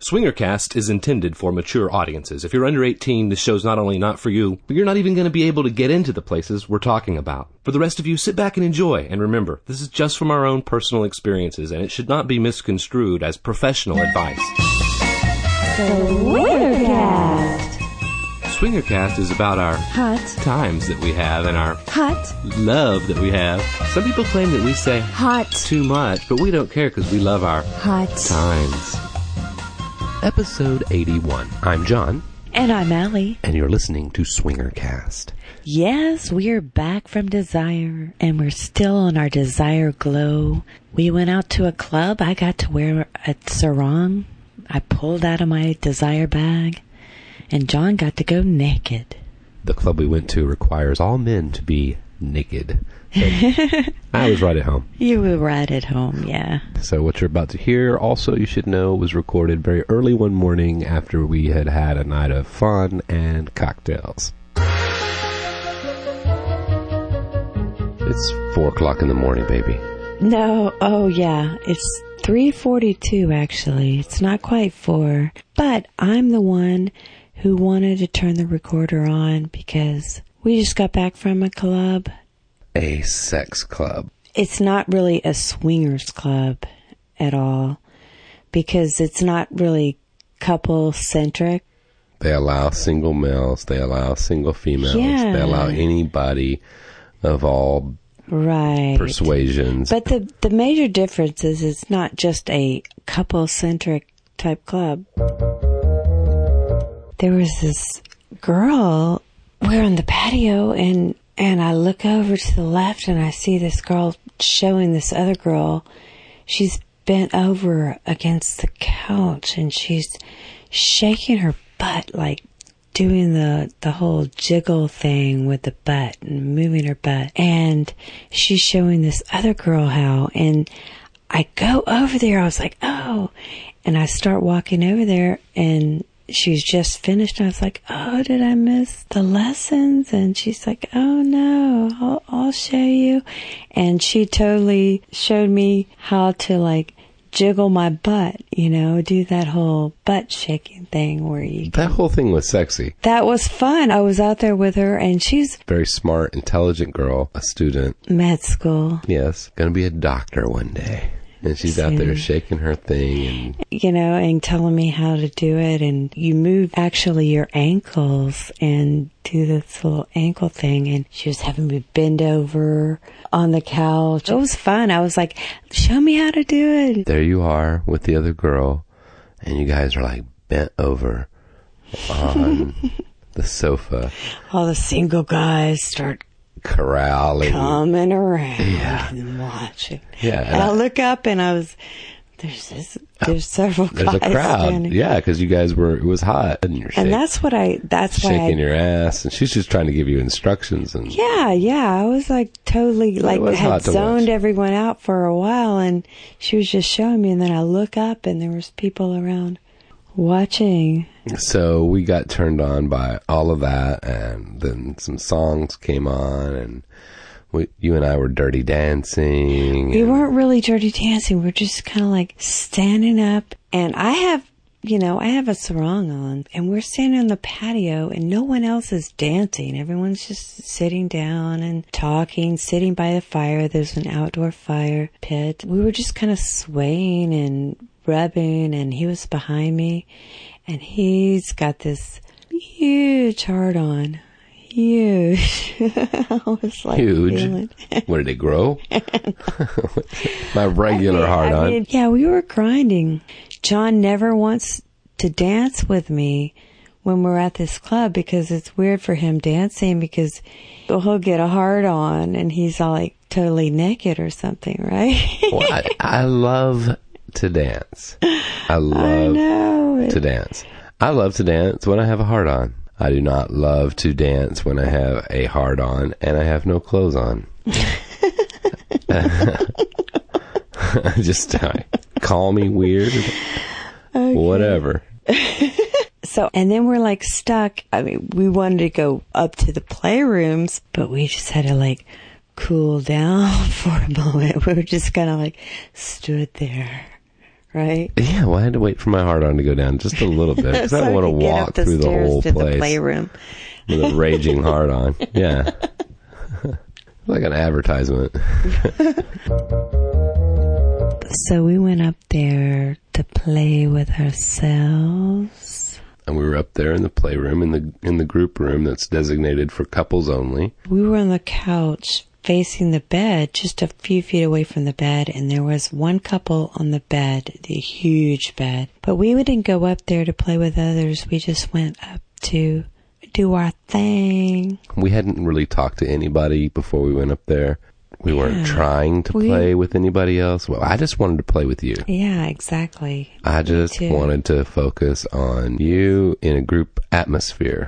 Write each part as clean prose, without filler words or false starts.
SwingerCast is intended for mature audiences. If you're under 18, this show's not only not for you, but you're not even going to be able to get into the places we're talking about. For the rest of you, sit back and enjoy. And remember, this is just from our own personal experiences, and it should not be misconstrued as professional advice. SwingerCast. SwingerCast is about our Hot times that we have and our hot love that we have. Some people claim that we say hot too much, but we don't care because we love our hot times. Episode 81. I'm John. And I'm Allie. And you're listening to SwingerCast. Yes, we're back from Desire, and we're still on our Desire glow. We went out to a club. I got to wear a sarong. I pulled out of my Desire bag, and John got to go naked. The club we went to requires all men to be naked. So I was right at home. You were right at home, yeah. So what you're about to hear, also you should know, was recorded very early one morning after we had had a night of fun and cocktails. It's 4 o'clock in the morning, baby. No, oh yeah, it's 3:42 actually. It's not quite 4, but I'm the one who wanted to turn the recorder on because we just got back from a club. A sex club. It's not really a swingers club at all because it's not really couple-centric. They allow single males. They allow single females. Yeah. They allow anybody of all persuasions. But the major difference is it's not just a couple-centric type club. There was this girl, we're on the patio, and I look over to the left and I see this girl showing this other girl. She's bent over against the couch and she's shaking her butt, like doing the whole jiggle thing with the butt and moving her butt. And she's showing this other girl how. And I go over there. I was like, oh. And I start walking over there and she's just finished. I was like, oh, did I miss the lessons? And she's like, oh, no, I'll show you. And she totally showed me how to, like, jiggle my butt, you know, do that whole butt shaking thing where you... That whole thing was sexy. That was fun. I was out there with her, and she's... Very smart, intelligent girl, a student. Med school. Yes, gonna be a doctor one day. And she's out there shaking her thing and... You know, and telling me how to do it. And you move actually your ankles and do this little ankle thing. And she was having me bend over on the couch. It was fun. I was like, show me how to do it. There you are with the other girl. And you guys are like bent over on the sofa. All the single guys start corralling, coming around and watching. Yeah, and I look up and there's several guys. There's a crowd. Standing. Yeah, because you guys it was hot, and you're that's why shaking your ass, and she's just trying to give you instructions. And yeah, I was like totally had zoned everyone out for a while, and she was just showing me, and then I look up and there was people around watching. So we got turned on by all of that, and then some songs came on, and you and I were dirty dancing. We weren't really dirty dancing. We're just kind of like standing up, and I have a sarong on, and we're standing on the patio, and no one else is dancing. Everyone's just sitting down and talking, sitting by the fire. There's an outdoor fire pit. We were just kind of swaying and rubbing, and he was behind me, and he's got this huge heart on. Huge. I was like, huge. What did it grow? My regular hard on. Yeah, we were grinding. John never wants to dance with me when we're at this club because it's weird for him dancing because he'll get a hard on and he's all like totally naked or something, right? Well, I love to dance. I love to dance. I love to dance when I have a hard on. I do not love to dance when I have a hard on and I have no clothes on. Just call me weird. Okay. Whatever. So, and then we're like stuck. I mean, we wanted to go up to the playrooms, but we just had to like cool down for a moment. We were just kind of like stood there right? Yeah, well, I had to wait for my hard on to go down just a little bit because I So don't want to we could get walk up the through the stairs whole to place the playroom. with a raging hard on. Yeah. Like an advertisement. So we went up there to play with ourselves. And we were up there in the playroom, in the group room that's designated for couples only. We were on the couch facing the bed, just a few feet away from the bed, and there was one couple on the bed, the huge bed. But we didn't go up there to play with others. We just went up to do our thing. We hadn't really talked to anybody before we went up there. We weren't trying to play with anybody else. Well, I just wanted to play with you. Yeah, exactly. I just wanted to focus on you in a group atmosphere.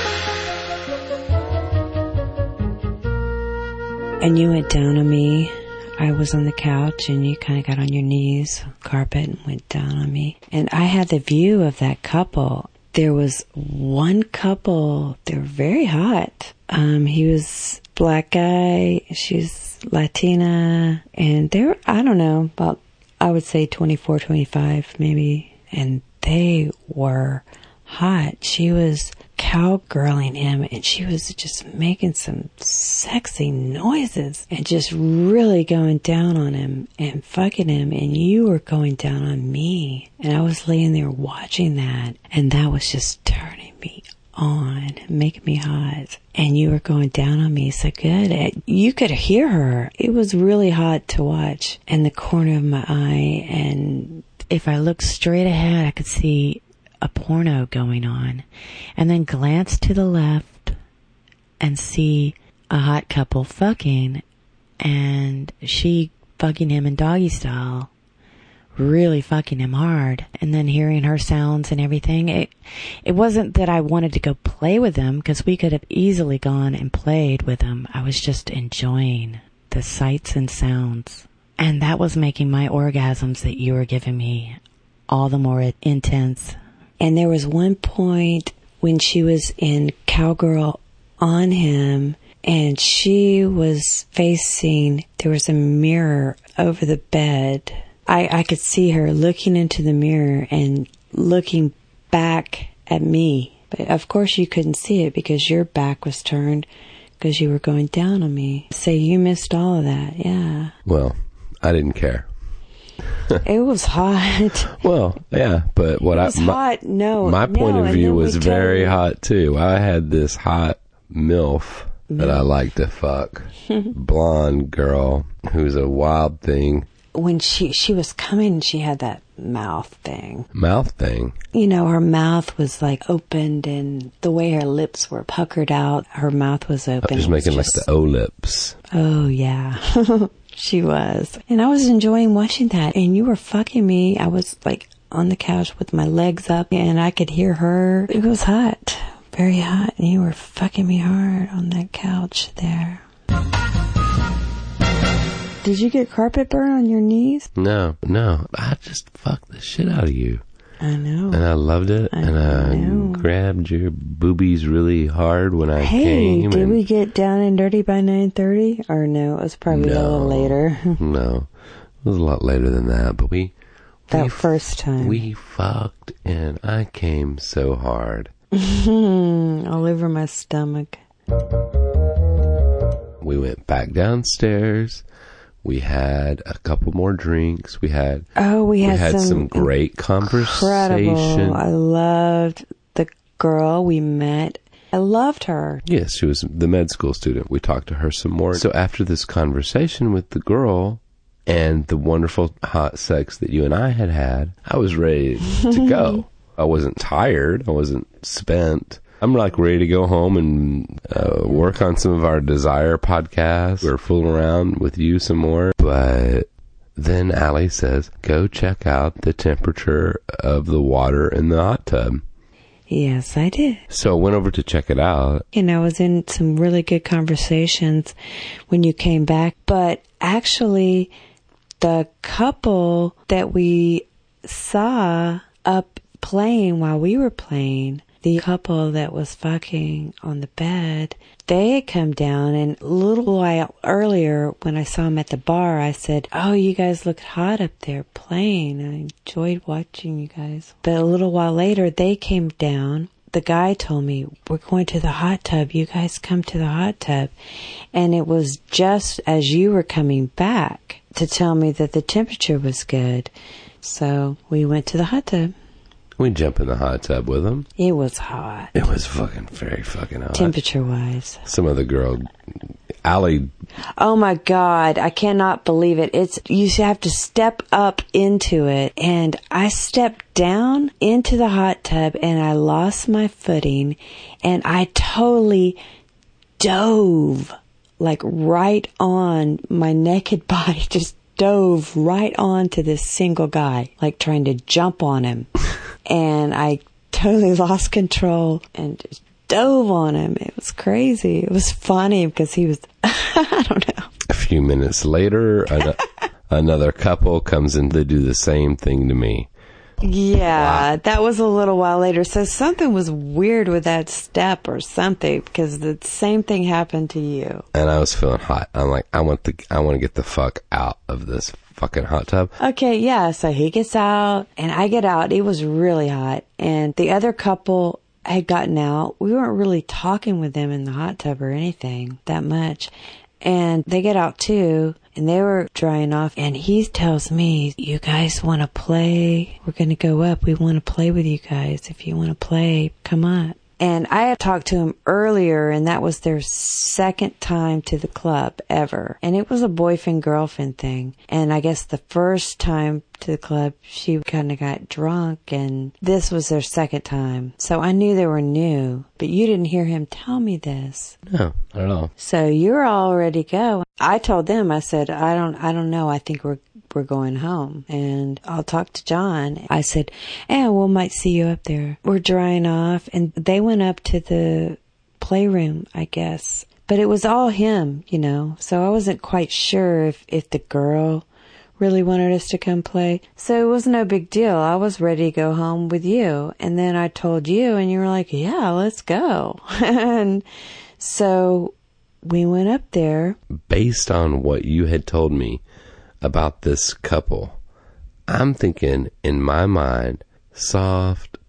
And you went down on me. I was on the couch and you kind of got on your knees, carpet, and went down on me. And I had the view of that couple. There was one couple, they were very hot. He was black guy, she's Latina, and they were, I don't know, about, I would say 24, 25 maybe. And they were hot. She was cowgirling him and she was just making some sexy noises and just really going down on him and fucking him, and you were going down on me, and I was laying there watching that, and that was just turning me on, making me hot, and you were going down on me so good. You could hear her. It was really hot to watch in the corner of my eye, and if I looked straight ahead I could see a porno going on, and then glance to the left and see a hot couple fucking, and she fucking him in doggy style, really fucking him hard, and then hearing her sounds and everything. It wasn't that I wanted to go play with them, because we could have easily gone and played with them. I was just enjoying the sights and sounds, and that was making my orgasms that you were giving me all the more intense. And there was one point when she was in cowgirl on him, and she was facing, there was a mirror over the bed. I could see her looking into the mirror and looking back at me. But of course you couldn't see it because your back was turned because you were going down on me. So you missed all of that, yeah. Well, I didn't care. It was hot. Well, yeah, but what hot. No, my point of view was very hot too. I had this hot MILF that I like to fuck, blonde girl who's a wild thing. When she was coming, she had that mouth thing. Mouth thing? You know, her mouth was like opened, and the way her lips were puckered out, her mouth was open. Just making like the O-lips. Oh, yeah. She was. And I was enjoying watching that, and you were fucking me. I was like on the couch with my legs up, and I could hear her. It was hot. Very hot. And you were fucking me hard on that couch there. Did you get carpet burn on your knees? No. I just fucked the shit out of you. I know. And I loved it. I grabbed your boobies really hard when I came. Did we get down and dirty by 9:30? Or no, it was probably a little later. No. It was a lot later than that. But first time. We fucked and I came so hard. All over my stomach. We went back downstairs. We had a couple more drinks. We had some great conversation. I loved the girl we met. I loved her. Yes, she was the med school student. We talked to her some more. So after this conversation with the girl and the wonderful hot sex that you and I had, I was ready to go. I wasn't tired. I wasn't spent. I'm like ready to go home and work on some of our Desire podcasts or fool around with you some more. But then Allie says, go check out the temperature of the water in the hot tub. Yes, I did. So I went over to check it out. And I was in some really good conversations when you came back. But actually, the couple that we saw up playing while we were playing, the couple that was fucking on the bed, they had come down, and a little while earlier when I saw them at the bar, I said, "Oh, you guys look hot up there playing. I enjoyed watching you guys." But a little while later, they came down. The guy told me, "We're going to the hot tub. You guys come to the hot tub." And it was just as you were coming back to tell me that the temperature was good. So we went to the hot tub. We jump in the hot tub with them. It was hot. It was very fucking hot. Temperature-wise. Some other girl, Allie. Oh my God, I cannot believe it. You have to step up into it. And I stepped down into the hot tub and I lost my footing and I totally dove like right on my naked body, just dove right onto this single guy, like trying to jump on him. And I totally lost control and just dove on him. It was crazy. It was funny because he was, I don't know. A few minutes later, another couple comes in to do the same thing to me. Yeah, wow. That was a little while later. So something was weird with that step or something because the same thing happened to you. And I was feeling hot. I'm like, I want to get the fuck out of this fucking hot tub. Okay, yeah. So he gets out and I get out. It was really hot. And the other couple had gotten out. We weren't really talking with them in the hot tub or anything that much. And they get out too, and they were drying off, and he tells me, "You guys want to play? We're going to go up. We want to play with you guys. If you want to play, come on." And I had talked to him earlier, and that was their second time to the club ever. And it was a boyfriend-girlfriend thing. And I guess the first time to the club, she kind of got drunk, and this was their second time. So I knew they were new, but you didn't hear him tell me this. No, not at all. So you're all ready to go. I told them, I said, I don't know. I think we're going home, and I'll talk to John. I said, we might see you up there. We're drying off, and they went up to the playroom, I guess. But it was all him, so I wasn't quite sure if the girl really wanted us to come play. So it was no big deal. I was ready to go home with you. And then I told you, and you were like, "Yeah, let's go." And so we went up there. Based on what you had told me about this couple, I'm thinking in my mind, soft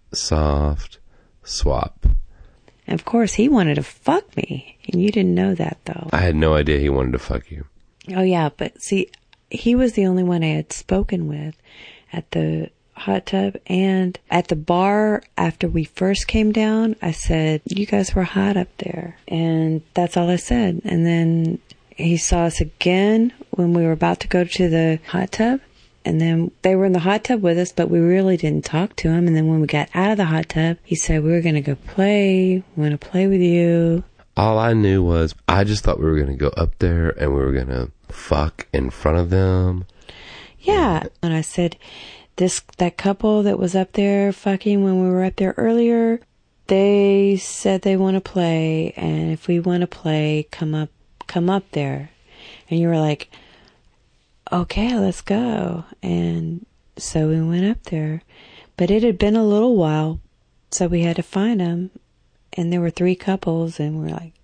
swap. And of course, he wanted to fuck me. And you didn't know that, though. I had no idea he wanted to fuck you. Oh, yeah. But see, he was the only one I had spoken with at the hot tub. And at the bar, after we first came down, I said, "You guys were hot up there." And that's all I said. And then he saw us again when we were about to go to the hot tub. And then they were in the hot tub with us, but we really didn't talk to him. And then when we got out of the hot tub, he said, "We were going to go play. We want to play with you." All I knew was I just thought we were going to go up there and we were going to fuck in front of them. Yeah. And I said, that couple that was up there fucking when we were up there earlier, they said they want to play. And if we want to play, come up there. And you were like, "Okay, let's go." And so we went up there. But it had been a little while, so we had to find them. And there were 3 couples, and we're like,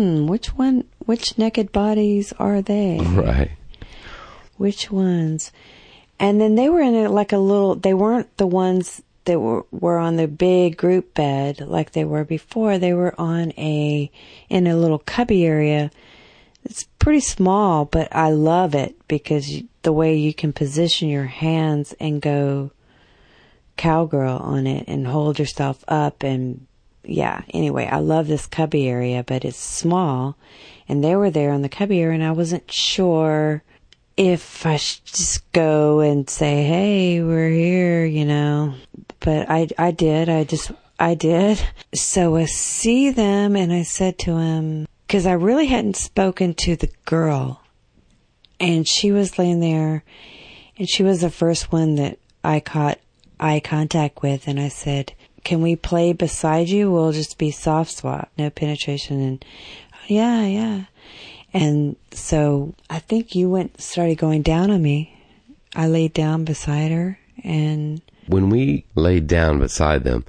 which naked bodies are they? Right. Which ones? And then they were in they weren't the ones that were on the big group bed like they were before. They were in a little cubby area. It's pretty small, but I love it because the way you can position your hands and go cowgirl on it and hold yourself up. And yeah, anyway, I love this cubby area, but it's small. And they were there on the cubby area, and I wasn't sure if I should just go and say, "Hey, we're here," But I did. I did. So I see them, and I said to him, because I really hadn't spoken to the girl, and she was laying there, and she was the first one that I caught eye contact with, and I said, "Can we play beside you? We'll just be soft swap, no penetration." And yeah. And so I think you started going down on me. I laid down beside her, and when we laid down beside them,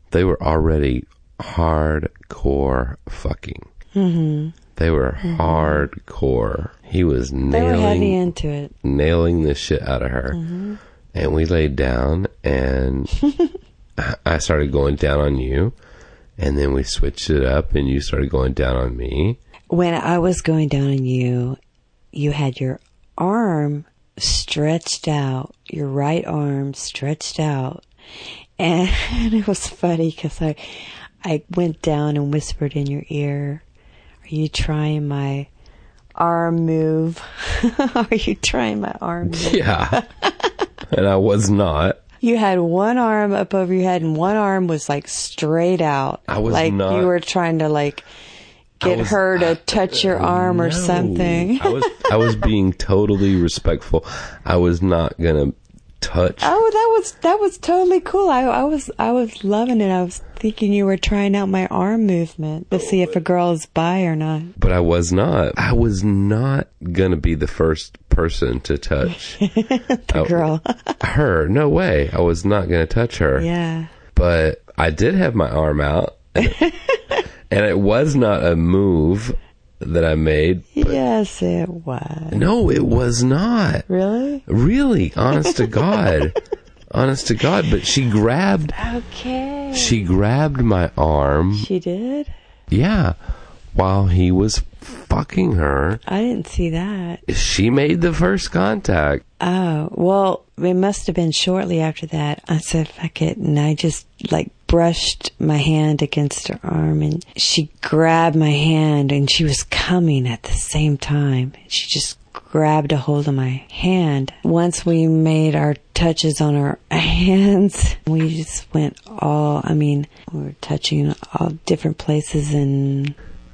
they were already hardcore fucking. Mm-hmm. They were hardcore. He was They were heavy nailing into it. the shit out of her. And we laid down, and I started going down on you, and then we switched it up, and you started going down on me. When I was going down on you, you had your arm stretched out, your right arm stretched out. And it was funny because I went down and whispered in your ear, "Are you trying my arm move?" Are you trying my arm move? Yeah. And I was not. You had one arm up over your head and one arm was like straight out. I was like not. You were trying to like get her to touch your arm or something. I was being totally respectful. I was not gonna touch. Oh, that was totally cool. I was loving it. I was thinking you were trying out my arm movement to see if a girl is bi or not. But I was not. I was not gonna be the first person to touch The girl. her. No way. I was not gonna touch her. Yeah. But I did have my arm out, and it was not a move that I made. But Yes, it was. no, it was not. Really? Really, honest to God. Honest to God. But she grabbed my arm. She did? Yeah. While he was fucking her. I didn't see that. She made the first contact. Oh, well, it must have been shortly after that. I said, fuck it. And I just like brushed my hand against her arm and she grabbed my hand and she was coming at the same time. She just grabbed a hold of my hand. Once we made our touches on our hands, we just went we were touching all different places and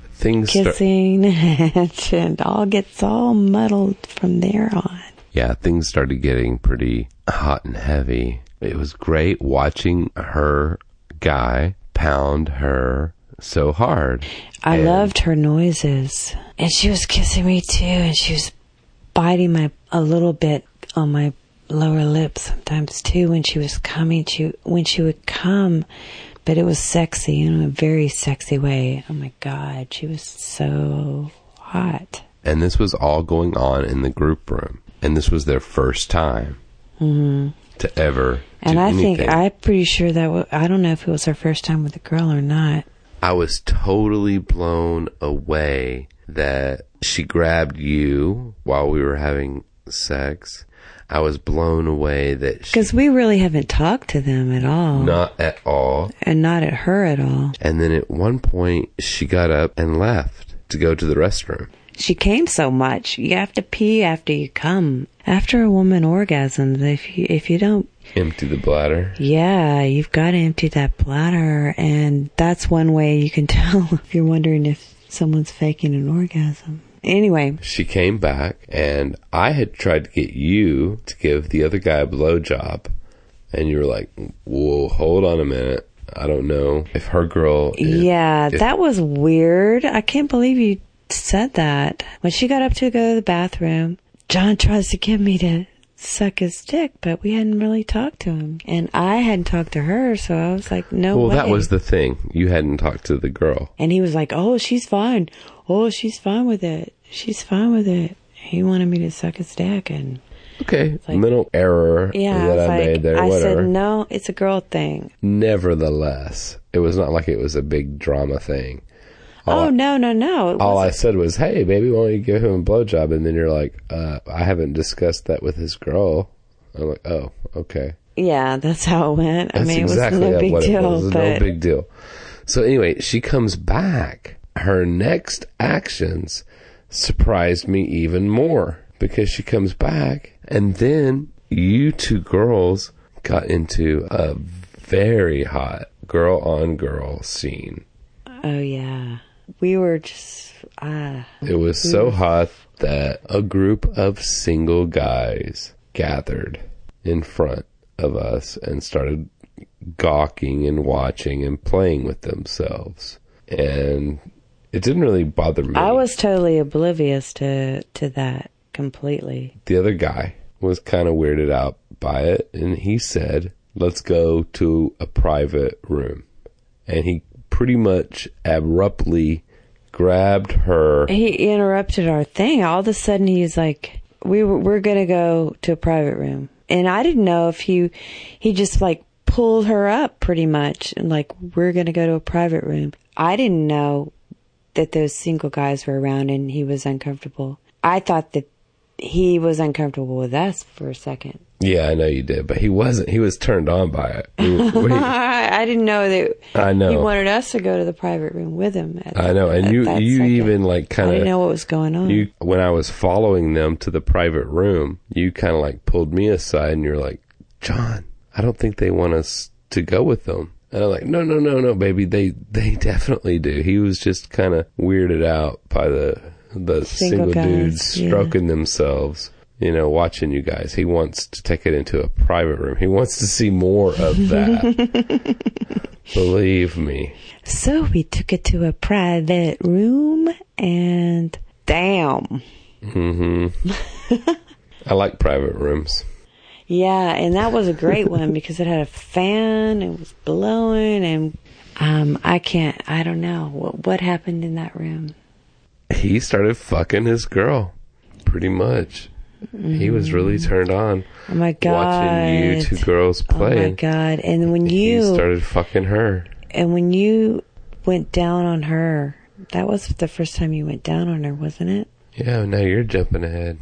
kissing and all gets all muddled from there on. Yeah, things started getting pretty hot and heavy. It was great watching her guy pound her so hard. I loved her noises. And she was kissing me too, and she was biting a little bit on my lower lip sometimes too when she was coming. When she would come, but it was sexy, in a very sexy way. Oh my God, she was so hot. And this was all going on in the group room. And this was their first time to ever And do I anything. think, I'm pretty sure I don't know if it was her first time with a girl or not. I was totally blown away that she grabbed you while we were having sex. I was blown away that she... Because we really haven't talked to them at all. Not at all. And not at her at all. And then at one point, she got up and left to go to the restroom. She came so much. You have to pee after you come. After a woman orgasms, if you don't... Empty the bladder. Yeah, you've got to empty that bladder. And that's one way you can tell if you're wondering if someone's faking an orgasm. Anyway. She came back, and I had tried to get you to give the other guy a blowjob. And you were like, whoa, hold on a minute. I don't know if her girl... That was weird. I can't believe you said that. When she got up to go to the bathroom, John tries to get me to suck his dick, but we hadn't really talked to him. And I hadn't talked to her, so I was like, no way. Well, that was the thing. You hadn't talked to the girl. And he was like, oh, she's fine. Oh, she's fine with it. She's fine with it. He wanted me to suck his dick, and... Okay, like, mental error that I made there, whatever. I said, no, it's a girl thing. Nevertheless, it was not like it was a big drama thing. No. All I said was, hey, baby, why don't you give him a blowjob? And then you're like, I haven't discussed that with his girl. I'm like, oh, okay. Yeah, that's how it went. That's exactly it was no big deal. It was no big deal. So anyway, she comes back. Her next actions surprised me even more, because she comes back, and then you two girls got into a very hot girl-on-girl scene. Oh, yeah. We were just... It was so hot that a group of single guys gathered in front of us and started gawking and watching and playing with themselves. And it didn't really bother me. I was totally oblivious to that completely. The other guy was kind of weirded out by it, and he said, let's go to a private room. and he pretty much abruptly grabbed her. He interrupted our thing. All of a sudden, he's like, we're going to go to a private room. And I didn't know if he just like pulled her up pretty much and like, we're going to go to a private room. I didn't know that those single guys were around and he was uncomfortable. I thought that he was uncomfortable with us for a second. Yeah, I know you did, but he wasn't. He was turned on by it. I didn't know that. I know. He wanted us to go to the private room with him. I know, and you even like kind of. I didn't know what was going on. When I was following them to the private room, you kind of like pulled me aside, and you're like, "John, I don't think they want us to go with them." And I'm like, "No, baby, they definitely do." He was just kind of weirded out by the single guys, dudes stroking themselves. You know, watching you guys. He wants to take it into a private room. He wants to see more of that. Believe me. So we took it to a private room and damn. Mm-hmm. I like private rooms. Yeah, and that was a great one because it had a fan, it was blowing, and I don't know. What happened in that room? He started fucking his girl, pretty much. He was really turned on. Oh my God. Watching you two girls play. Oh my God. And when he started fucking her. And when you went down on her, that was the first time you went down on her, wasn't it? Yeah, now you're jumping ahead.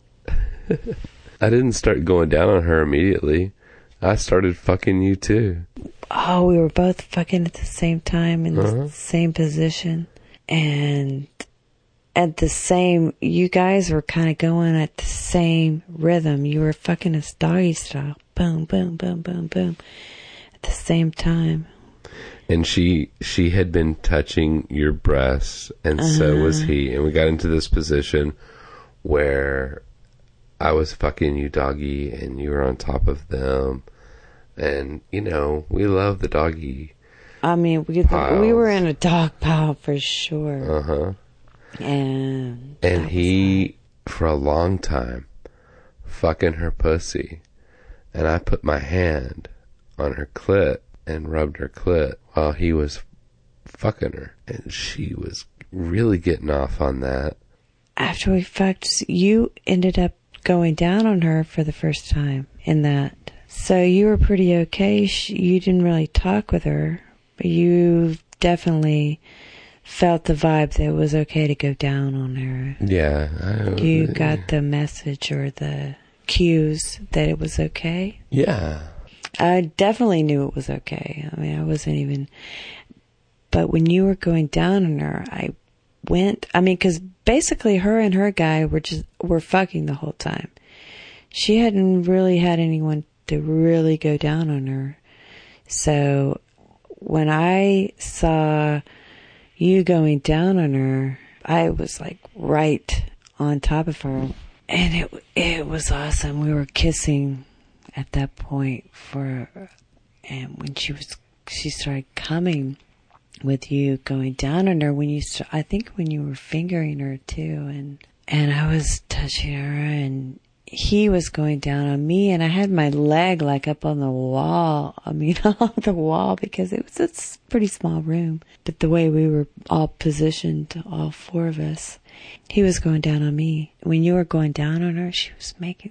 I didn't start going down on her immediately. I started fucking you too. Oh, we were both fucking at the same time in the same position. And at the same, you guys were kind of going at the same rhythm. You were fucking us doggy style. Boom, boom, boom, boom, boom. At the same time. And she had been touching your breasts, and so was he. And we got into this position where I was fucking you doggy, and you were on top of them. And, you know, we love the doggy. I mean, we were in a dog pile for sure. Uh-huh. And he, for a long time, fucking her pussy. And I put my hand on her clit and rubbed her clit while he was fucking her. And she was really getting off on that. After we fucked, you ended up going down on her for the first time in that. So you were pretty okay. You didn't really talk with her, but you definitely felt the vibe that it was okay to go down on her. Yeah. You got the message or the cues that it was okay? Yeah. I definitely knew it was okay. I mean, I wasn't even... But when you were going down on her, because basically her and her guy were fucking the whole time. She hadn't really had anyone to really go down on her. So when I saw you going down on her, I was like right on top of her. And it was awesome. We were kissing at that point and when she started coming with you going down on her I think when you were fingering her too, and I was touching her and he was going down on me and I had my leg like up on the wall. I mean, along the wall because it was a pretty small room, but the way we were all positioned, all four of us, he was going down on me. When you were going down on her, she was making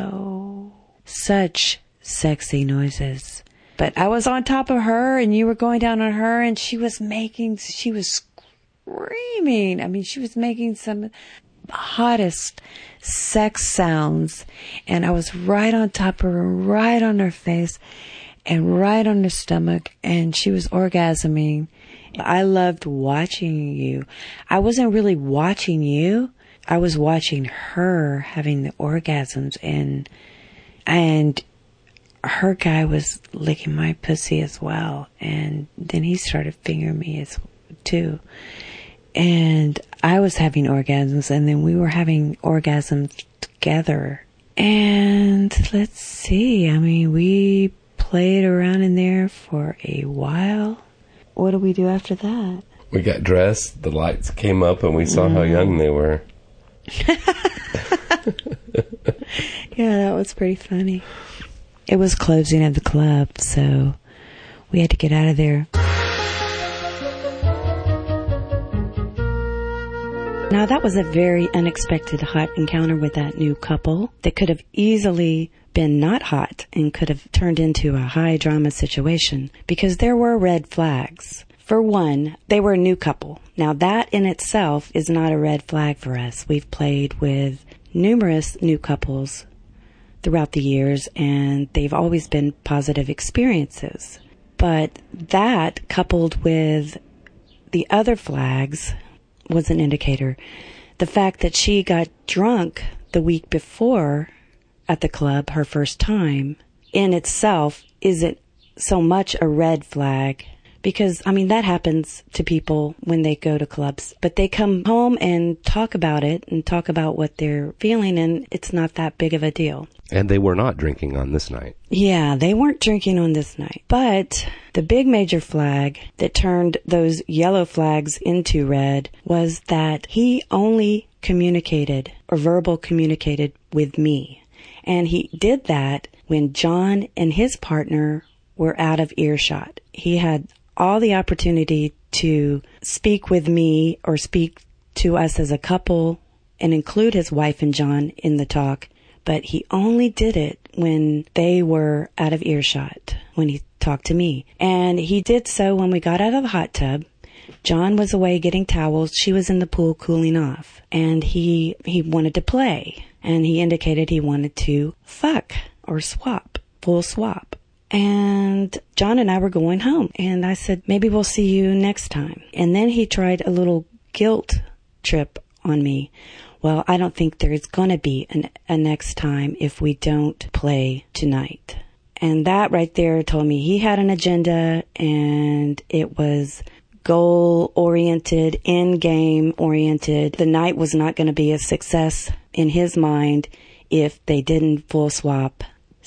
such sexy noises. But I was on top of her and you were going down on her and she was screaming. I mean, she was making some hottest sex sounds and I was right on top of her, right on her face and right on her stomach, and she was orgasming. I loved watching you. I wasn't really watching you. I was watching her having the orgasms and her guy was licking my pussy as well. And then he started fingering me too. And I was having orgasms and then we were having orgasms together. And let's see. I mean, we played around in there for a while. What did we do after that? We got dressed, the lights came up, and we saw how young they were. Yeah, that was pretty funny. It was closing of the club, so we had to get out of there. Now, that was a very unexpected hot encounter with that new couple that could have easily been not hot and could have turned into a high drama situation because there were red flags. For one, they were a new couple. Now, that in itself is not a red flag for us. We've played with numerous new couples throughout the years, and they've always been positive experiences. But that, coupled with the other flags, was an indicator. The fact that she got drunk the week before at the club, her first time, in itself isn't so much a red flag. Because, that happens to people when they go to clubs. But they come home and talk about it and talk about what they're feeling, and it's not that big of a deal. And they were not drinking on this night. Yeah, they weren't drinking on this night. But the big major flag that turned those yellow flags into red was that he only communicated or verbal communicated with me. And he did that when John and his partner were out of earshot. He had all the opportunity to speak with me or speak to us as a couple and include his wife and John in the talk, but he only did it when they were out of earshot, when he talked to me. And he did so when we got out of the hot tub. John was away getting towels. She was in the pool cooling off. And he wanted to play. And he indicated he wanted to fuck or swap, full swap. And John and I were going home. And I said, maybe we'll see you next time. And then he tried a little guilt trip on me. Well, I don't think there's going to be a next time if we don't play tonight. And that right there told me he had an agenda, and it was goal-oriented, in-game oriented. The night was not going to be a success in his mind if they didn't full swap.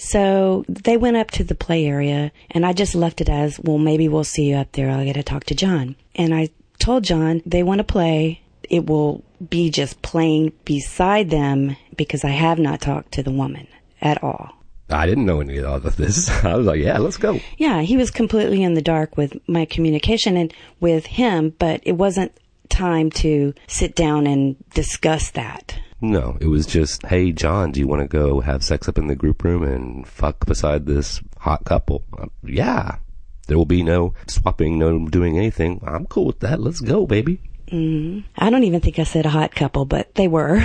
So they went up to the play area, and I just left it as, well, maybe we'll see you up there. I'll get to talk to John. And I told John they want to play. It will be just playing beside them because I have not talked to the woman at all. I didn't know any of this. I was like, yeah, let's go. Yeah, he was completely in the dark with my communication and with him, but it wasn't time to sit down and discuss that. No, it was just, hey, John, do you want to go have sex up in the group room and fuck beside this hot couple? Yeah. There will be no swapping, no doing anything. I'm cool with that. Let's go, baby. I don't even think I said a hot couple, but they were.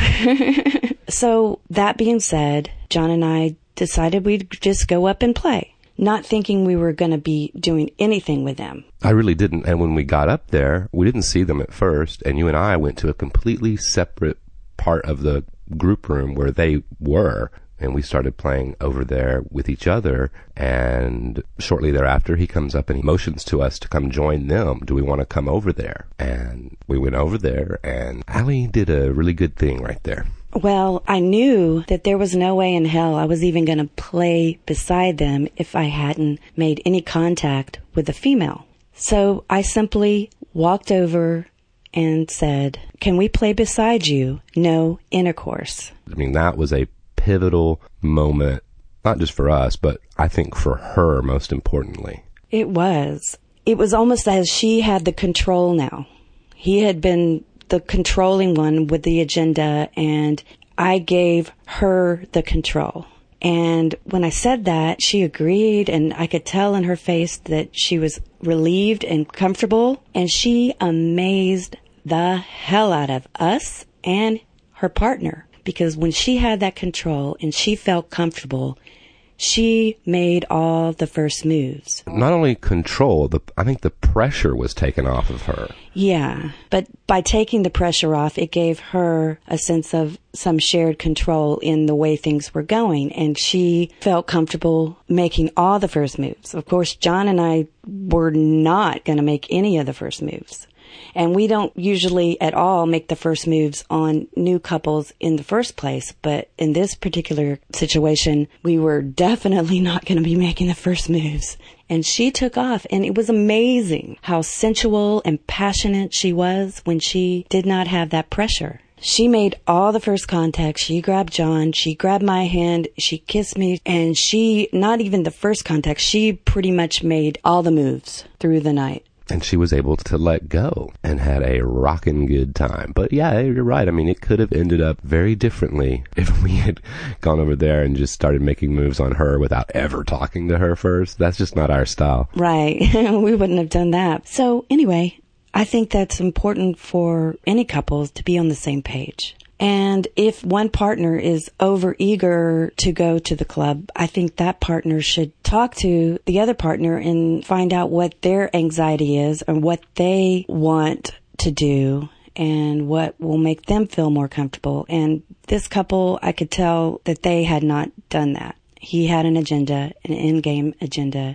So that being said, John and I decided we'd just go up and play, not thinking we were going to be doing anything with them. I really didn't. And when we got up there, we didn't see them at first. And you and I went to a completely separate part of the group room where they were. And we started playing over there with each other. And shortly thereafter, he comes up and he motions to us to come join them. Do we want to come over there? And we went over there, and Allie did a really good thing right there. Well, I knew that there was no way in hell I was even going to play beside them if I hadn't made any contact with a female. So I simply walked over and said, can we play beside you? No intercourse. I mean, that was a pivotal moment, not just for us, but I think for her most importantly. It was. It was almost as she had the control now. He had been the controlling one with the agenda, and I gave her the control. And when I said that, she agreed, and I could tell in her face that she was relieved and comfortable, and she amazed the hell out of us and her partner, because when she had that control and she felt comfortable, she made all the first moves. Not only control, I think the pressure was taken off of her. Yeah, but by taking the pressure off, it gave her a sense of some shared control in the way things were going, and she felt comfortable making all the first moves. Of course, John and I were not going to make any of the first moves. And we don't usually at all make the first moves on new couples in the first place. But in this particular situation, we were definitely not going to be making the first moves. And she took off, and it was amazing how sensual and passionate she was when she did not have that pressure. She made all the first contact. She grabbed John. She grabbed my hand. She kissed me. And she, not even the first contact, she pretty much made all the moves through the night. And she was able to let go and had a rockin' good time. But yeah, you're right. I mean, it could have ended up very differently if we had gone over there and just started making moves on her without ever talking to her first. That's just not our style. Right. We wouldn't have done that. So anyway, I think that's important for any couples to be on the same page. And if one partner is overeager to go to the club, I think that partner should talk to the other partner and find out what their anxiety is and what they want to do and what will make them feel more comfortable. And this couple, I could tell that they had not done that. He had an agenda, an in-game agenda,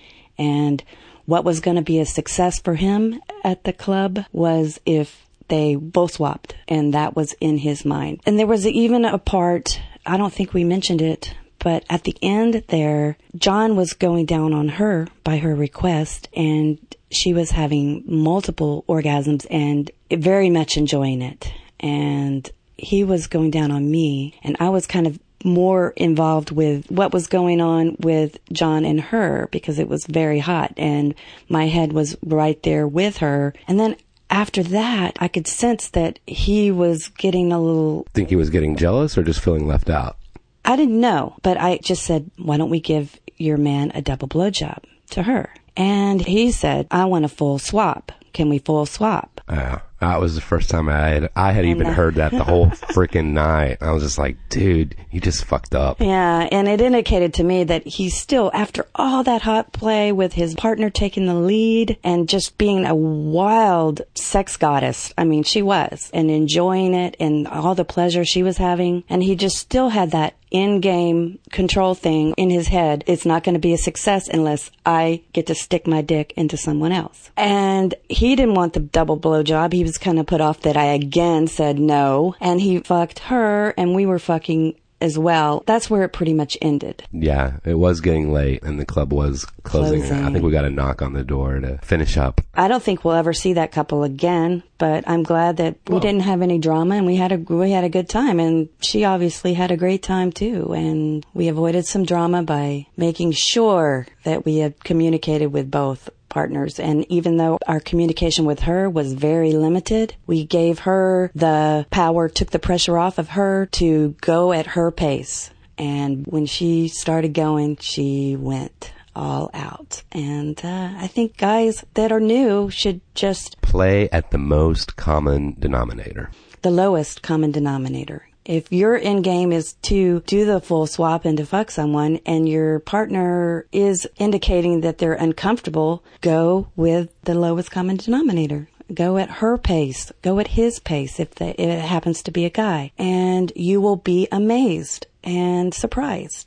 and what was going to be a success for him at the club was if they both swapped, and that was in his mind. And there was even a part, I don't think we mentioned it, but at the end there, John was going down on her by her request, and she was having multiple orgasms and very much enjoying it. And he was going down on me, and I was kind of more involved with what was going on with John and her because it was very hot, and my head was right there with her. And then after that, I could sense that he was getting a little... Think he was getting jealous or just feeling left out? I didn't know, but I just said, why don't we give your man a double blowjob to her? And he said, I want a full swap. Can we full swap? Yeah, that was the first time I had even heard that the whole freaking night. I was just like, dude, you just fucked up. Yeah, and it indicated to me that he's still, after all that hot play with his partner taking the lead and just being a wild sex goddess. I mean, she was, and enjoying it and all the pleasure she was having. And he just still had that in-game control thing in his head. It's not going to be a success unless I get to stick my dick into someone else. And he didn't want the double blowjob. He was kind of put off that I again said no. And he fucked her, and we were fucking as well. That's where it pretty much ended. Yeah, it was getting late, and the club was closing. I think we got a knock on the door to finish up. I don't think we'll ever see that couple again, but I'm glad that we didn't have any drama, and we had a good time, and she obviously had a great time too, and we avoided some drama by making sure that we had communicated with both partners. And even though our communication with her was very limited, we gave her the power, took the pressure off of her to go at her pace. And when she started going, she went all out. And I think guys that are new should just play at the most common denominator. The lowest common denominator. If your end game is to do the full swap and to fuck someone, and your partner is indicating that they're uncomfortable, go with the lowest common denominator. Go at her pace. Go at his pace if it happens to be a guy. And you will be amazed and surprised.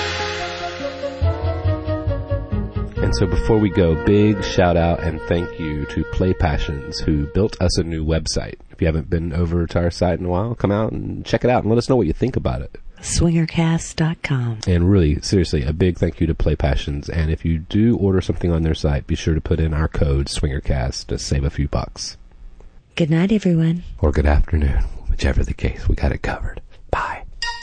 And so before we go, big shout out and thank you to Play Passions, who built us a new website. If you haven't been over to our site in a while, come out and check it out and let us know what you think about it. Swingercast.com. And really, seriously, a big thank you to Play Passions. And if you do order something on their site, be sure to put in our code SWINGERCAST to save a few bucks. Good night, everyone. Or good afternoon, whichever the case. We got it covered. Bye.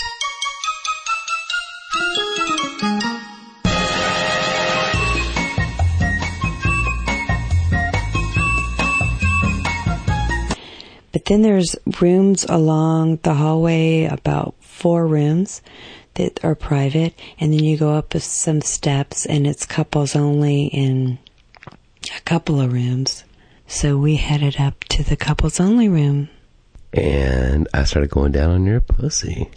But then there's rooms along the hallway, about 4 rooms that are private. And then you go up some steps and it's couples only in a couple of rooms. So we headed up to the couples only room. And I started going down on your pussy.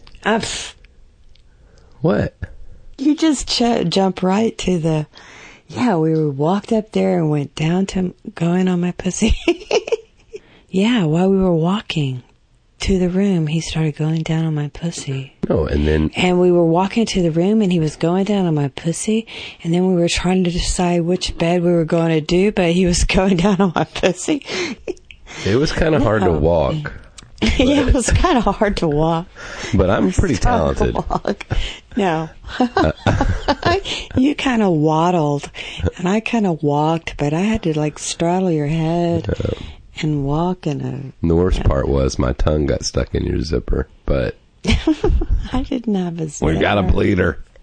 What? You just jump right to the... Yeah, we walked up there and went down to going on my pussy. Yeah, while we were walking to the room, he started going down on my pussy. Oh, and then... And we were walking to the room, and he was going down on my pussy, and then we were trying to decide which bed we were going to do, but he was going down on my pussy. It was kind of hard to walk. Yeah, it was kind of hard to walk. But I'm pretty talented. No. You kind of waddled, and I kind of walked, but I had to, like, straddle your head. And walk in a... The worst part was my tongue got stuck in your zipper, but... I didn't have a zipper. We got a bleeder.